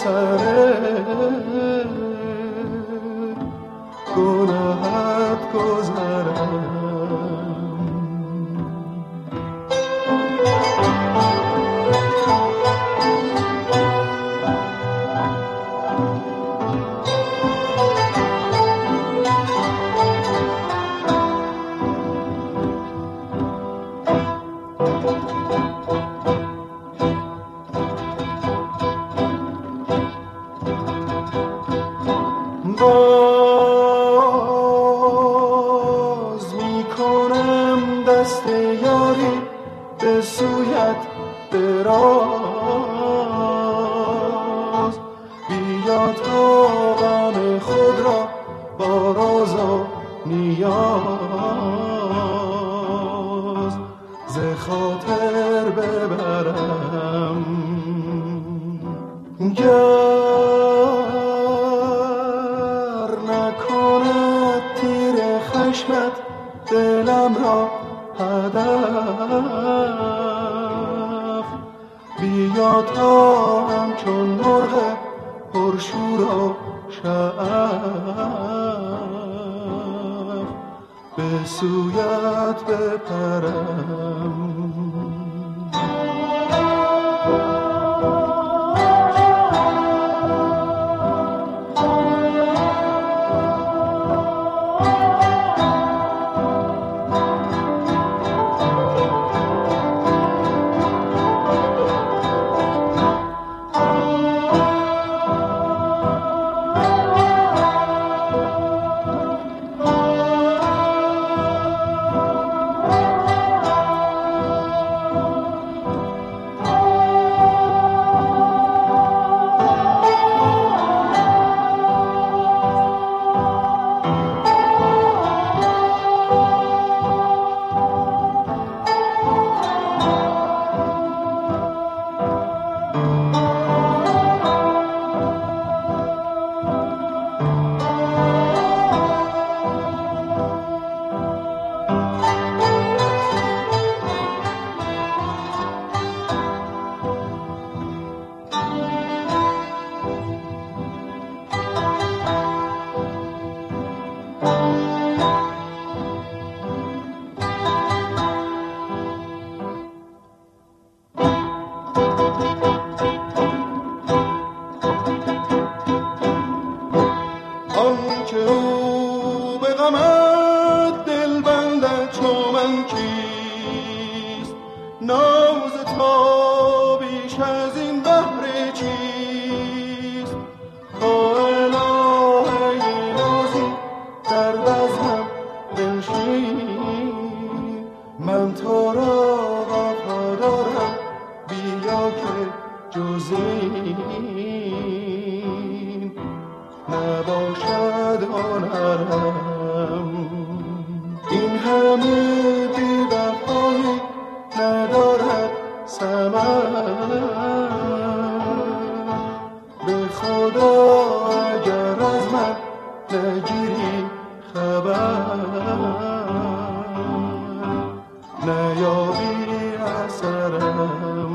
سر گناهت گذرم. باز می کنم دست یاری به سویت دراز، بیا تا غم خود را با راز و نیاز ز خاطر ببرم. خشمت دلم را هدف، بیا تا همچون مرغ پرشور و شعف به سویت بپرم. ناز تا بیش از این بحر چیست؟ تا الهه نازی در بزمم بنشین، من تو را وفادارم، بیا که جز این نباشد هنرم. این همه بی‌وفایی ندارد ثمر، به خدا اگر از من نگیری خبر، نیابی اثرم.